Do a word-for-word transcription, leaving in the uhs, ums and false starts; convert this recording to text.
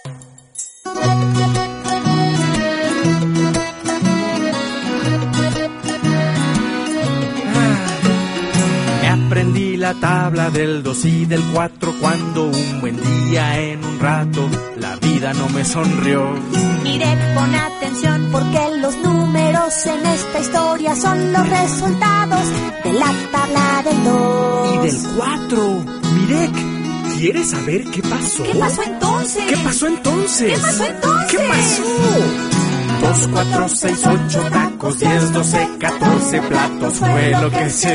Aprendí la tabla del dos y del cuatro cuando un buen día en un rato la vida no me sonrió. Mirek, pon atención porque los números en esta historia son los resultados de la tabla del dos. Y del cuatro. Mirek, ¿quieres saber qué pasó? ¿Qué pasó entonces? ¿Qué pasó entonces? ¿Qué pasó entonces? ¿Qué pasó? Dos, cuatro, seis, ocho tacos, diez, doce, catorce platos fue lo que se